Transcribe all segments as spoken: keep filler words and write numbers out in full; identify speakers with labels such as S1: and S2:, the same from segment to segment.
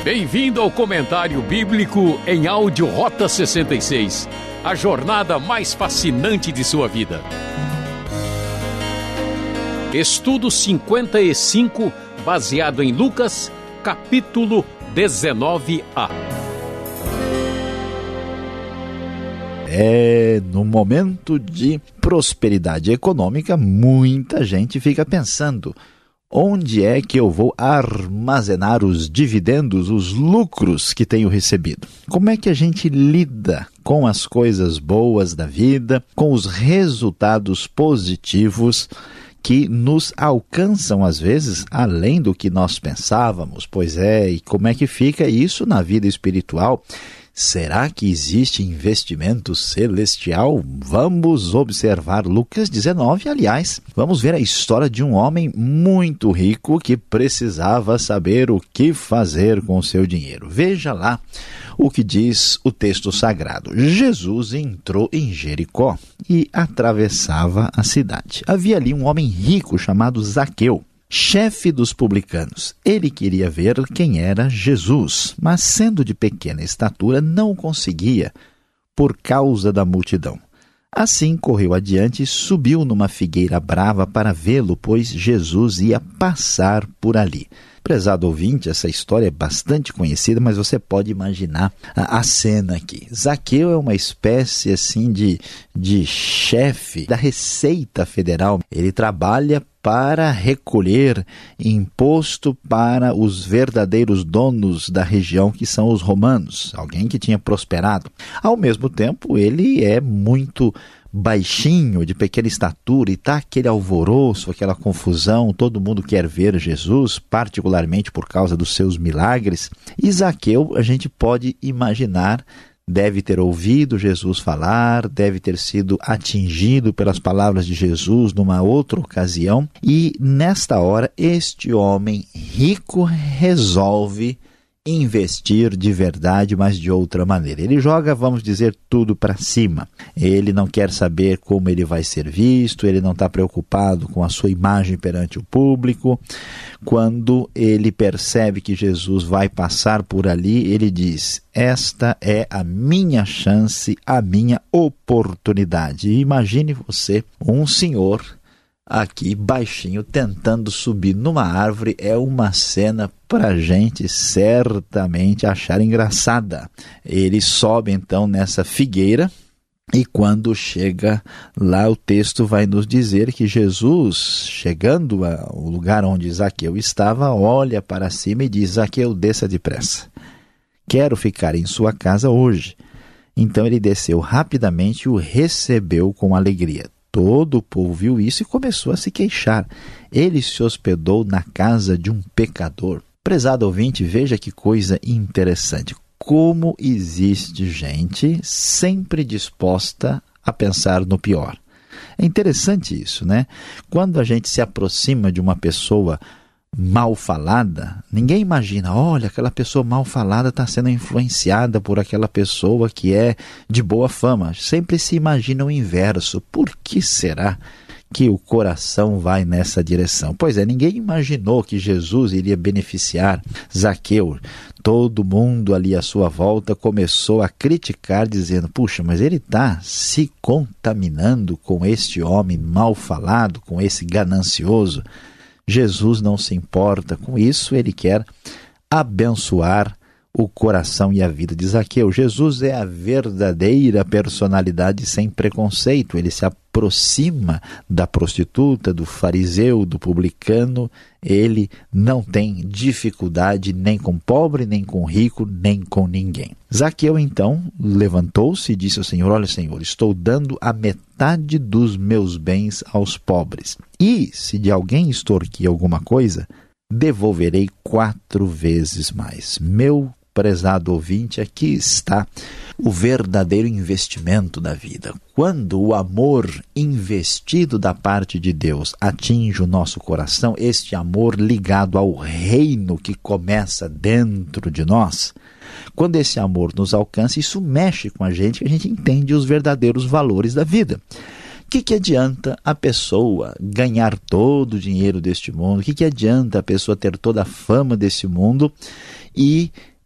S1: Bem-vindo ao Comentário Bíblico em áudio Rota sessenta e seis, a jornada mais fascinante de sua vida. Estudo cinquenta e cinco, baseado em Lucas, capítulo dezenove a.
S2: É, no momento de prosperidade econômica, muita gente fica pensando: onde é que eu vou armazenar os dividendos, os lucros que tenho recebido? Como é que a gente lida com as coisas boas da vida, com os resultados positivos que nos alcançam, às vezes, além do que nós pensávamos? Pois é, e como é que fica isso na vida espiritual? Será que existe investimento celestial? Vamos observar Lucas dezenove, aliás, vamos ver a história de um homem muito rico que precisava saber o que fazer com o seu dinheiro. Veja lá o que diz o texto sagrado. Jesus entrou em Jericó e atravessava a cidade. Havia ali um homem rico chamado Zaqueu, chefe dos publicanos. Ele queria ver quem era Jesus, mas sendo de pequena estatura, não conseguia por causa da multidão. Assim correu adiante e subiu numa figueira brava para vê-lo, pois Jesus ia passar por ali. Prezado ouvinte, essa história é bastante conhecida, mas você pode imaginar a, a cena aqui. Zaqueu é uma espécie assim de, de chefe da Receita Federal. Ele trabalha para recolher imposto para os verdadeiros donos da região, que são os romanos, alguém que tinha prosperado. Ao mesmo tempo, ele é muito baixinho, de pequena estatura, e está aquele alvoroço, aquela confusão, todo mundo quer ver Jesus, particularmente por causa dos seus milagres. E Zaqueu, a gente pode imaginar, deve ter ouvido Jesus falar, deve ter sido atingido pelas palavras de Jesus numa outra ocasião, e nesta hora este homem rico resolve investir de verdade, mas de outra maneira. Ele joga, vamos dizer, tudo para cima. Ele não quer saber como ele vai ser visto, ele não está preocupado com a sua imagem perante o público. Quando ele percebe que Jesus vai passar por ali, ele diz: esta é a minha chance, a minha oportunidade. E imagine você, um senhor aqui baixinho tentando subir numa árvore. É uma cena para a gente certamente achar engraçada. Ele sobe então nessa figueira e quando chega lá, o texto vai nos dizer que Jesus, chegando ao lugar onde Zaqueu estava, olha para cima e diz: Zaqueu, desça depressa, quero ficar em sua casa hoje. Então ele desceu rapidamente e o recebeu com alegria. Todo o povo viu isso e começou a se queixar. Ele se hospedou na casa de um pecador. Prezado ouvinte, veja que coisa interessante. Como existe gente sempre disposta a pensar no pior. É interessante isso, né? Quando a gente se aproxima de uma pessoa mal falada, ninguém imagina: olha, aquela pessoa mal falada está sendo influenciada por aquela pessoa que é de boa fama. Sempre se imagina o inverso. Por que será que o coração vai nessa direção? Pois é, ninguém imaginou que Jesus iria beneficiar Zaqueu. Todo mundo ali à sua volta começou a criticar, dizendo: puxa, mas ele está se contaminando com este homem mal falado, com esse ganancioso. Jesus não se importa com isso, ele quer abençoar o coração e a vida de Zaqueu. Jesus é a verdadeira personalidade sem preconceito. Ele se aproxima da prostituta, do fariseu, do publicano. Ele não tem dificuldade nem com pobre, nem com rico, nem com ninguém. Zaqueu então levantou-se e disse ao Senhor: olha, Senhor, estou dando a metade dos meus bens aos pobres. E se de alguém extorquir alguma coisa, devolverei quatro vezes mais. Meu prezado ouvinte, aqui está o verdadeiro investimento da vida. Quando o amor investido da parte de Deus atinge o nosso coração, este amor ligado ao reino que começa dentro de nós, quando esse amor nos alcança, isso mexe com a gente, que a gente entende os verdadeiros valores da vida. O que, que adianta a pessoa ganhar todo o dinheiro deste mundo? O que, que adianta a pessoa ter toda a fama desse mundo e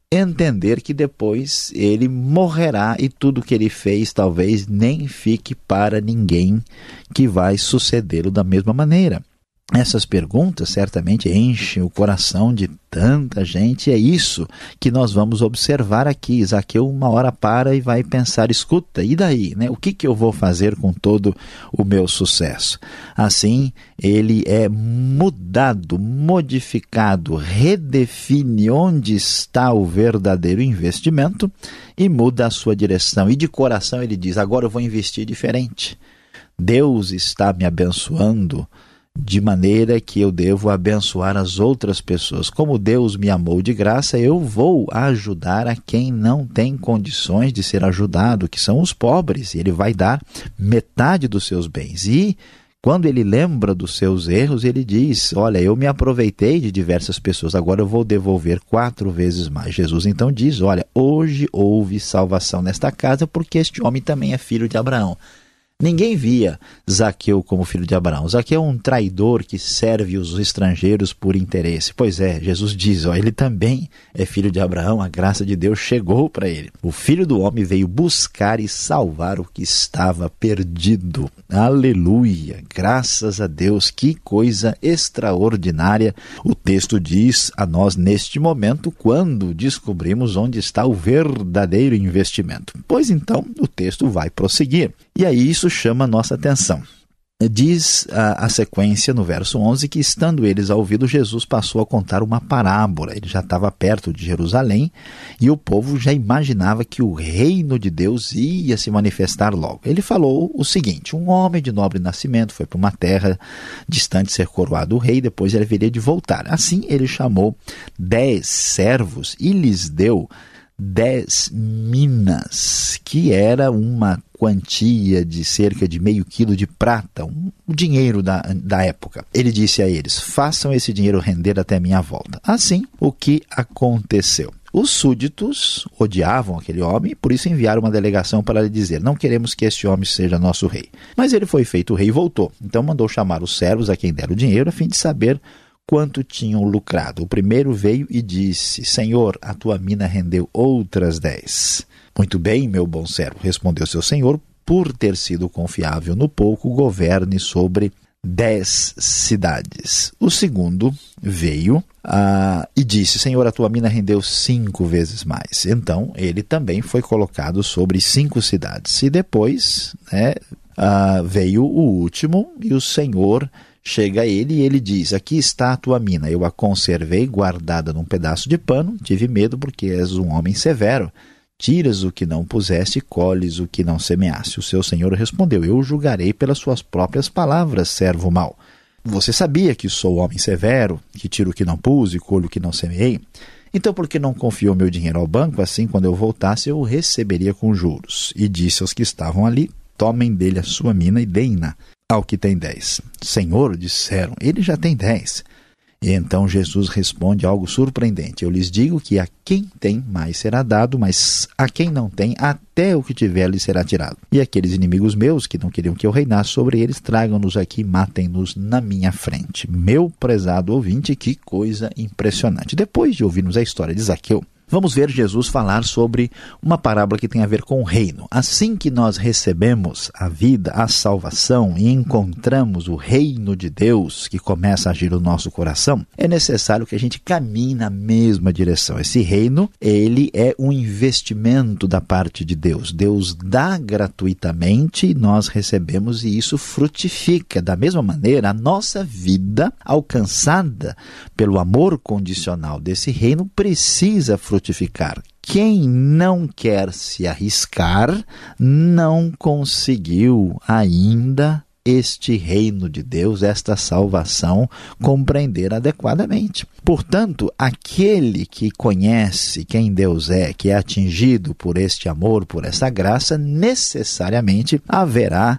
S2: entender que depois ele morrerá e tudo que ele fez talvez nem fique para ninguém que vai sucedê-lo da mesma maneira. Essas perguntas certamente enchem o coração de tanta gente, e é isso que nós vamos observar aqui. Zaqueu uma hora para e vai pensar, escuta, e daí? Né? O que, que eu vou fazer com todo o meu sucesso? Assim, ele é mudado, modificado, redefine onde está o verdadeiro investimento e muda a sua direção. E de coração ele diz, agora eu vou investir diferente. Deus está me abençoando de maneira que eu devo abençoar as outras pessoas. Como Deus me amou de graça, eu vou ajudar a quem não tem condições de ser ajudado, que são os pobres. E ele vai dar metade dos seus bens. E quando ele lembra dos seus erros, ele diz, olha, eu me aproveitei de diversas pessoas, agora eu vou devolver quatro vezes mais. Jesus então diz, olha, hoje houve salvação nesta casa, porque este homem também é filho de Abraão. Ninguém via Zaqueu como filho de Abraão. Zaqueu é um traidor que serve os estrangeiros por interesse. Pois é, Jesus diz, ó, ele também é filho de Abraão, a graça de Deus chegou para ele. O Filho do Homem veio buscar e salvar o que estava perdido. Aleluia! Graças a Deus, que coisa extraordinária o texto diz a nós neste momento, quando descobrimos onde está o verdadeiro investimento. Pois então, o texto vai prosseguir. E aí isso chama a nossa atenção. Diz a, a sequência no verso onze que, estando eles a ouvido, Jesus passou a contar uma parábola. Ele já estava perto de Jerusalém e o povo já imaginava que o reino de Deus ia se manifestar logo. Ele falou o seguinte, um homem de nobre nascimento foi para uma terra distante ser coroado rei, depois ele haveria de voltar. Assim ele chamou dez servos e lhes deu dez minas, que era uma quantia de cerca de meio quilo de prata, um, o dinheiro da, da época. Ele disse a eles, façam esse dinheiro render até minha volta. Assim, o que aconteceu? Os súditos odiavam aquele homem e por isso enviaram uma delegação para lhe dizer, não queremos que este homem seja nosso rei. Mas ele foi feito rei e voltou. Então mandou chamar os servos a quem deram o dinheiro a fim de saber quanto tinham lucrado. O primeiro veio e disse, Senhor, a tua mina rendeu outras dez. Muito bem, meu bom servo, respondeu seu senhor, por ter sido confiável no pouco, governe sobre dez cidades. O segundo veio uh, e disse, Senhor, a tua mina rendeu cinco vezes mais. Então, ele também foi colocado sobre cinco cidades. E depois, né, uh, veio o último e o Senhor chega a ele e ele diz, aqui está a tua mina, eu a conservei guardada num pedaço de pano, tive medo porque és um homem severo. Tiras o que não puseste e colhes o que não semeaste. O seu senhor respondeu, eu julgarei pelas suas próprias palavras, servo mau. Você sabia que sou homem severo, que tiro o que não pus e colho o que não semeei? Então por que não confiou meu dinheiro ao banco? Assim, quando eu voltasse, eu o receberia com juros. E disse aos que estavam ali, tomem dele a sua mina e deem-na ao que tem dez. Senhor, disseram, ele já tem dez. E então Jesus responde algo surpreendente. Eu lhes digo que a quem tem mais será dado, mas a quem não tem, até o que tiver lhe será tirado. E aqueles inimigos meus que não queriam que eu reinasse sobre eles, tragam-nos aqui e matem-nos na minha frente. Meu prezado ouvinte, que coisa impressionante. Depois de ouvirmos a história de Zaqueu, vamos ver Jesus falar sobre uma parábola que tem a ver com o reino. Assim que nós recebemos a vida, a salvação e encontramos o reino de Deus que começa a agir no nosso coração, é necessário que a gente caminhe na mesma direção. Esse reino, ele é um investimento da parte de Deus. Deus dá gratuitamente e nós recebemos e isso frutifica. Da mesma maneira, a nossa vida alcançada pelo amor condicional desse reino precisa frutificar. frutificar. Quem não quer se arriscar, não conseguiu ainda este reino de Deus, esta salvação, compreender adequadamente. Portanto, aquele que conhece quem Deus é, que é atingido por este amor, por essa graça, necessariamente haverá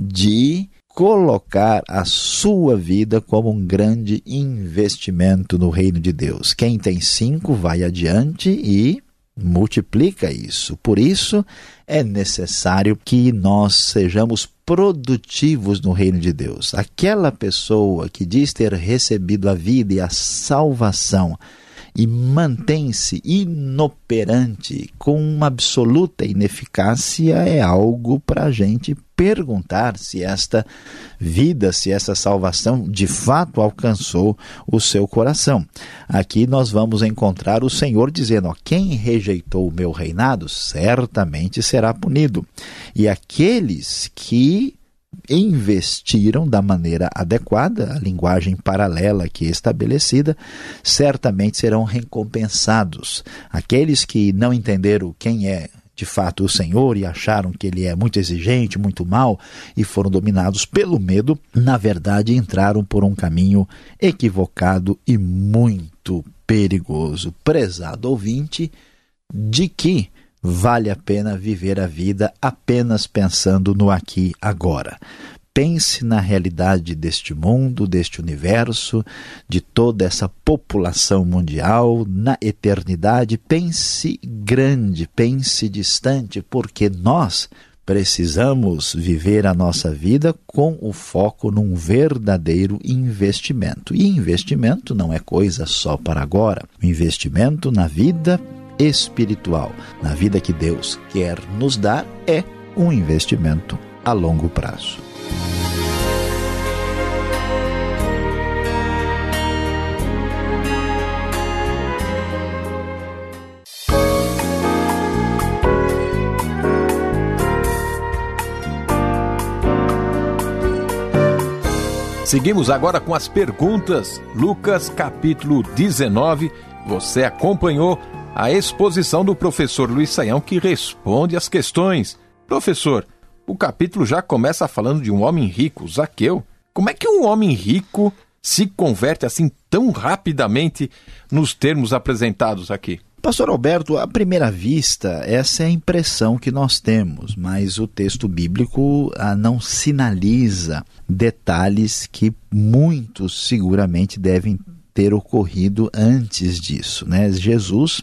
S2: de colocar a sua vida como um grande investimento no reino de Deus. Quem tem cinco vai adiante e multiplica isso. Por isso, é necessário que nós sejamos produtivos no reino de Deus. Aquela pessoa que diz ter recebido a vida e a salvação e mantém-se inoperante com uma absoluta ineficácia, é algo para a gente perguntar se esta vida, se essa salvação de fato alcançou o seu coração. Aqui nós vamos encontrar o Senhor dizendo, ó, quem rejeitou o meu reinado certamente será punido. E aqueles que investiram da maneira adequada, a linguagem paralela aqui estabelecida, certamente serão recompensados. Aqueles que não entenderam quem é de fato o Senhor e acharam que ele é muito exigente, muito mau e foram dominados pelo medo, na verdade entraram por um caminho equivocado e muito perigoso. Prezado ouvinte, de que vale a pena viver a vida apenas pensando no aqui e agora. Pense na realidade deste mundo, deste universo, de toda essa população mundial, na eternidade. Pense grande, pense distante, porque nós precisamos viver a nossa vida com o foco num verdadeiro investimento. E investimento não é coisa só para agora. O investimento na vida espiritual, na vida que Deus quer nos dar, é um investimento a longo prazo.
S1: Seguimos agora com as perguntas. Lucas capítulo dezenove. Você acompanhou a exposição do professor Luiz Saião, que responde às questões. Professor, o capítulo já começa falando de um homem rico, Zaqueu. Como é que um homem rico se converte assim tão rapidamente nos termos apresentados aqui?
S2: Pastor Alberto, à primeira vista, essa é a impressão que nós temos, mas o texto bíblico ah, não sinaliza detalhes que muitos seguramente devem ter ocorrido antes disso, né? Jesus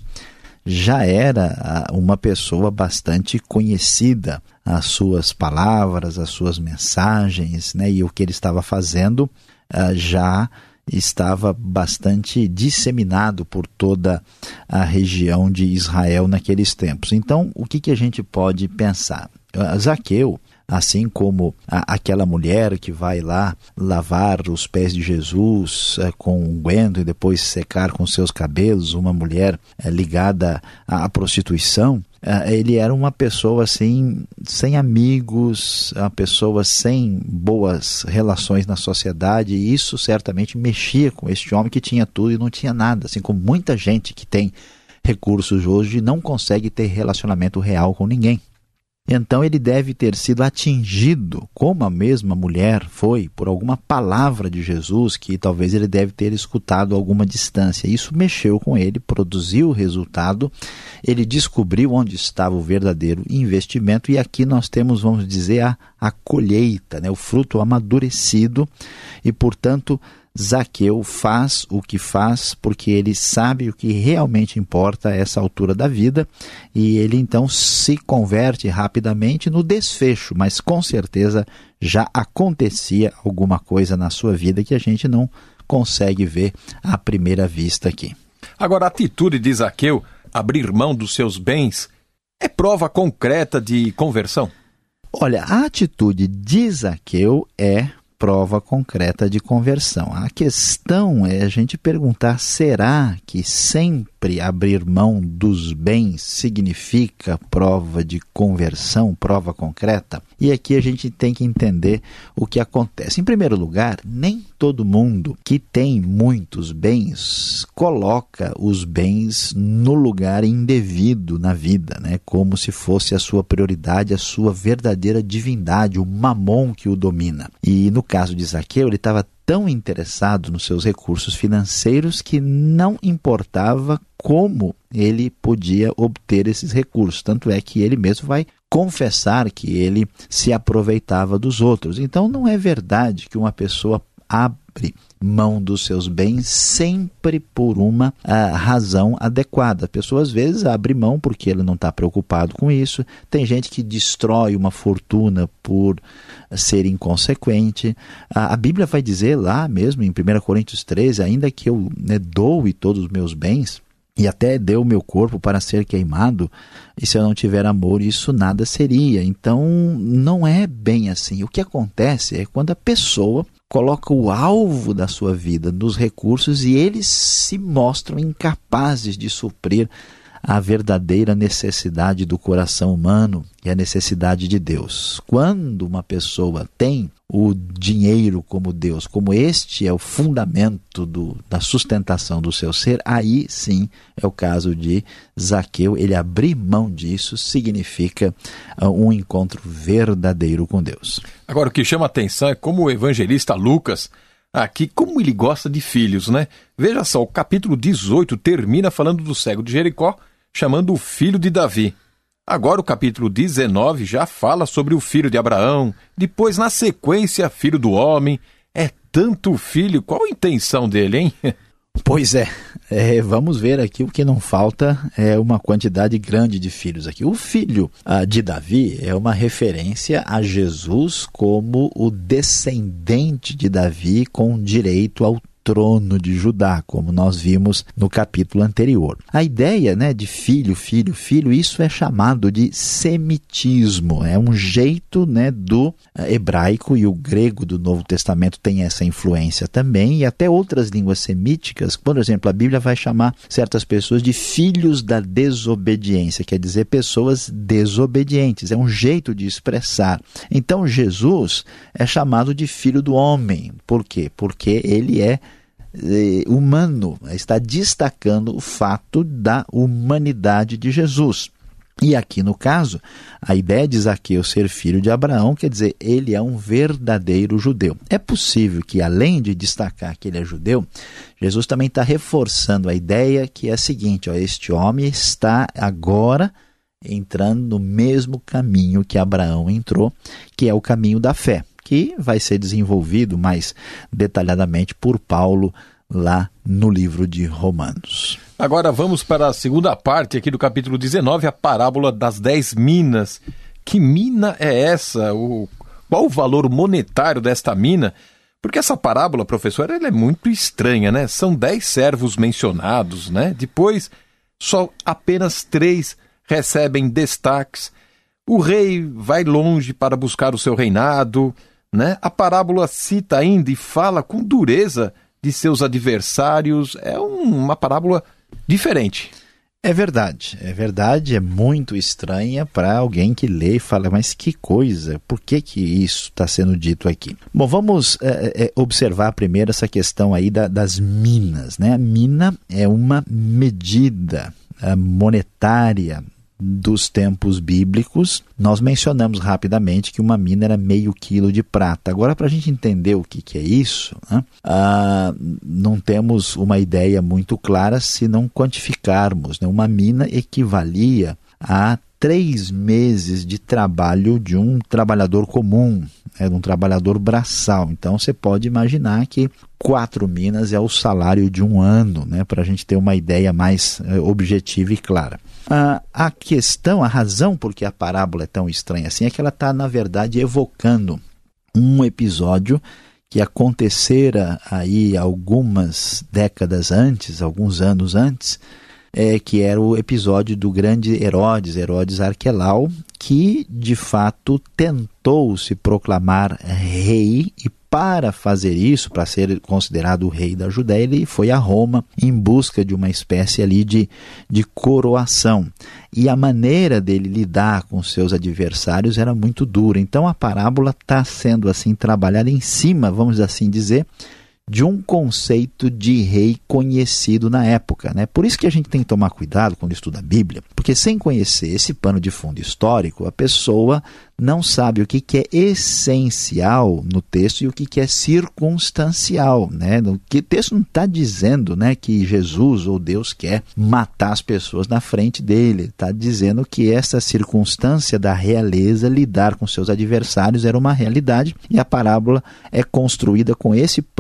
S2: já era uma pessoa bastante conhecida, as suas palavras, as suas mensagens, né? E o que ele estava fazendo uh, já estava bastante disseminado por toda a região de Israel naqueles tempos. Então, o que, que a gente pode pensar? Uh, Zaqueu, assim como a, aquela mulher que vai lá lavar os pés de Jesus é, com unguento e depois secar com seus cabelos, uma mulher é, ligada à, à prostituição, é, ele era uma pessoa assim, sem amigos, uma pessoa sem boas relações na sociedade, e isso certamente mexia com este homem que tinha tudo e não tinha nada, assim como muita gente que tem recursos hoje não consegue ter relacionamento real com ninguém. Então ele deve ter sido atingido, como a mesma mulher foi, por alguma palavra de Jesus que talvez ele deve ter escutado a alguma distância. Isso mexeu com ele, produziu o resultado, ele descobriu onde estava o verdadeiro investimento, e aqui nós temos, vamos dizer, a, a colheita, né? O fruto amadurecido, e portanto Zaqueu faz o que faz porque ele sabe o que realmente importa a essa altura da vida, e ele então se converte rapidamente no desfecho, mas com certeza já acontecia alguma coisa na sua vida que a gente não consegue ver à primeira vista aqui.
S1: Agora, a atitude de Zaqueu, abrir mão dos seus bens, é prova concreta de conversão?
S2: Olha, a atitude de Zaqueu é prova concreta de conversão. A questão é a gente perguntar, será que sempre abrir mão dos bens significa prova de conversão, prova concreta? E aqui a gente tem que entender o que acontece. Em primeiro lugar, nem todo mundo que tem muitos bens coloca os bens no lugar indevido na vida, né? Como se fosse a sua prioridade, a sua verdadeira divindade, o mamon que o domina. E no caso de Zaqueu, ele estava tão interessado nos seus recursos financeiros que não importava como ele podia obter esses recursos. Tanto é que ele mesmo vai confessar que ele se aproveitava dos outros. Então não é verdade que uma pessoa abre mão dos seus bens sempre por uma uh, razão adequada. A pessoa às vezes abre mão porque ele não está preocupado com isso. Tem gente que destrói uma fortuna por ser inconsequente. Uh, a Bíblia vai dizer lá mesmo em primeira Coríntios treze, ainda que eu né, doe todos os meus bens e até dê o meu corpo para ser queimado, e se eu não tiver amor, isso nada seria. Então, não é bem assim. O que acontece é quando a pessoa coloca o alvo da sua vida nos recursos e eles se mostram incapazes de suprir a verdadeira necessidade do coração humano e a necessidade de Deus. Quando uma pessoa tem o dinheiro como Deus, como este é o fundamento do, da sustentação do seu ser, aí sim é o caso de Zaqueu. Ele abrir mão disso significa uh, um encontro verdadeiro com Deus.
S1: Agora, o que chama a atenção é como o evangelista Lucas, aqui, como ele gosta de filhos, né? Veja só, o capítulo dezoito termina falando do cego de Jericó, chamando o filho de Davi. Agora o capítulo dezenove já fala sobre o filho de Abraão, depois na sequência filho do homem. É tanto filho, qual a intenção dele, hein?
S2: Pois é, é, vamos ver aqui o que não falta é uma quantidade grande de filhos aqui. O filho ah, de Davi é uma referência a Jesus como o descendente de Davi com direito ao trono de Judá, como nós vimos no capítulo anterior. A ideia né, de filho, filho, filho, isso é chamado de semitismo. É um jeito né, do hebraico, e o grego do Novo Testamento tem essa influência também, e até outras línguas semíticas. Por exemplo, a Bíblia vai chamar certas pessoas de filhos da desobediência, quer dizer, pessoas desobedientes. É um jeito de expressar. Então, Jesus é chamado de filho do homem. Por quê? Porque ele é humano, está destacando o fato da humanidade de Jesus. E aqui no caso, a ideia de Zaqueu ser filho de Abraão, quer dizer, ele é um verdadeiro judeu. É possível que, além de destacar que ele é judeu, Jesus também está reforçando a ideia que é a seguinte, ó, este homem está agora entrando no mesmo caminho que Abraão entrou, que é o caminho da fé, que vai ser desenvolvido mais detalhadamente por Paulo lá no livro de Romanos.
S1: Agora vamos para a segunda parte aqui do capítulo dezenove, a parábola das dez minas. Que mina é essa? O, qual o valor monetário desta mina? Porque essa parábola, professor, ela é muito estranha, né? São dez servos mencionados, né? Depois, só apenas três recebem destaques. O rei vai longe para buscar o seu reinado, né? A parábola cita ainda e fala com dureza de seus adversários. É um, uma parábola diferente.
S2: É verdade, é verdade, é muito estranha para alguém que lê e fala, mas que coisa, por que que isso está sendo dito aqui? Bom, vamos é, é, observar primeiro essa questão aí da, das minas, né? A mina é uma medida é, monetária dos tempos bíblicos. Nós mencionamos rapidamente que uma mina era meio quilo de prata. Agora, para a gente entender o que, que é isso, né, ah, não temos uma ideia muito clara se não quantificarmos, né? Uma mina equivalia a três meses de trabalho de um trabalhador comum, né, de um trabalhador braçal. Então, você pode imaginar que quatro minas é o salário de um ano, né, para a gente ter uma ideia mais é, objetiva e clara. Ah, a questão, a razão por que a parábola é tão estranha assim é que ela está, na verdade, evocando um episódio que acontecera aí algumas décadas antes, alguns anos antes, é, que era o episódio do grande Herodes, Herodes Arquelau, que de fato tentou se proclamar rei, e para fazer isso, para ser considerado o rei da Judéia, ele foi a Roma em busca de uma espécie ali de, de coroação. E a maneira dele lidar com seus adversários era muito dura. Então a parábola está sendo assim trabalhada em cima, vamos assim dizer, de um conceito de rei conhecido na época, né? Por isso que a gente tem que tomar cuidado quando estuda a Bíblia, porque sem conhecer esse pano de fundo histórico, a pessoa não sabe o que, que é essencial no texto e o que, que é circunstancial, né? O que o texto não está dizendo, né, que Jesus ou Deus quer matar as pessoas na frente dele. Está dizendo que essa circunstância da realeza, lidar com seus adversários, era uma realidade, e a parábola é construída com esse pano de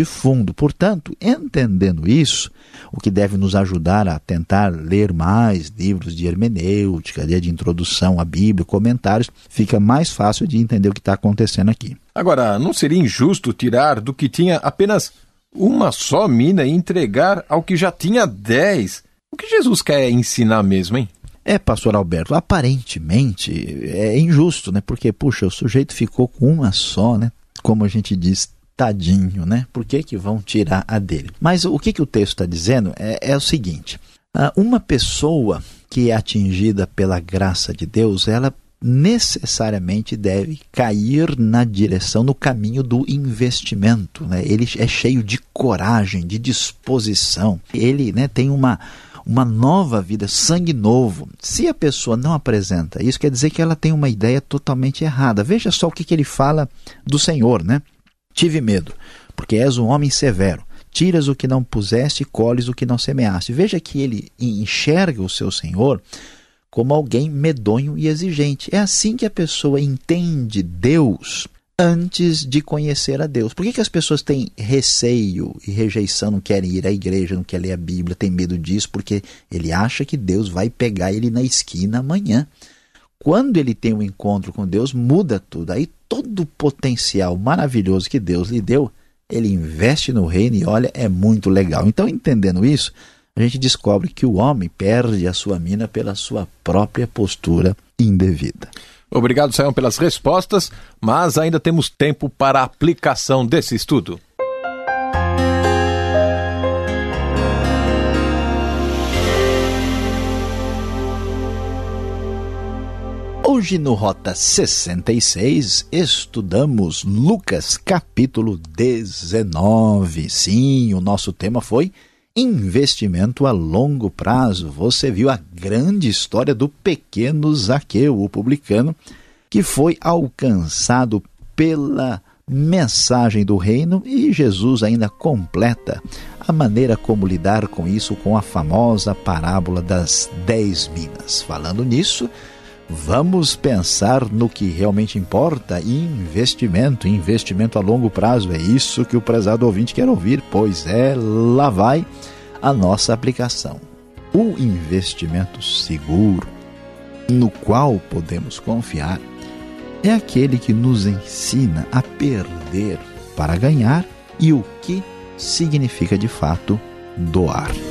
S2: fundo. Portanto, entendendo isso, o que deve nos ajudar a tentar ler mais livros de hermenêutica, de introdução à Bíblia, comentários, fica mais fácil de entender o que está acontecendo aqui.
S1: Agora, não seria injusto tirar do que tinha apenas uma só mina e entregar ao que já tinha dez? O que Jesus quer ensinar mesmo, hein?
S2: É, pastor Alberto, aparentemente é injusto, né? Porque, puxa, o sujeito ficou com uma só, né? Como a gente diz, tadinho, né? Por que que vão tirar a dele? Mas o que que o texto está dizendo é, é o seguinte, uma pessoa que é atingida pela graça de Deus, ela necessariamente deve cair na direção, no caminho do investimento, né? Ele é cheio de coragem, de disposição, ele, né, tem uma... uma nova vida, sangue novo. Se a pessoa não apresenta isso, quer dizer que ela tem uma ideia totalmente errada. Veja só o que, que ele fala do Senhor, né? Tive medo, porque és um homem severo. Tiras o que não puseste e colhes o que não semeaste. Veja que ele enxerga o seu Senhor como alguém medonho e exigente. É assim que a pessoa entende Deus antes de conhecer a Deus. Por que que as pessoas têm receio e rejeição, não querem ir à igreja, não querem ler a Bíblia, tem medo disso? Porque ele acha que Deus vai pegar ele na esquina amanhã. Quando ele tem um encontro com Deus, muda tudo. Aí todo o potencial maravilhoso que Deus lhe deu, ele investe no reino e olha, é muito legal. Então, entendendo isso, a gente descobre que o homem perde a sua mina pela sua própria postura indevida.
S1: Obrigado, Sayão, pelas respostas, mas ainda temos tempo para a aplicação desse estudo.
S2: Hoje no Rota sessenta e seis estudamos Lucas capítulo dezenove. Sim, o nosso tema foi investimento a longo prazo. Você viu a grande história do pequeno Zaqueu, o publicano, que foi alcançado pela mensagem do reino, e Jesus ainda completa a maneira como lidar com isso com a famosa parábola das dez minas. Falando nisso, vamos pensar no que realmente importa: investimento, investimento a longo prazo. É isso que o prezado ouvinte quer ouvir, pois é, lá vai a nossa aplicação. O investimento seguro, no qual podemos confiar, é aquele que nos ensina a perder para ganhar e o que significa de fato doar.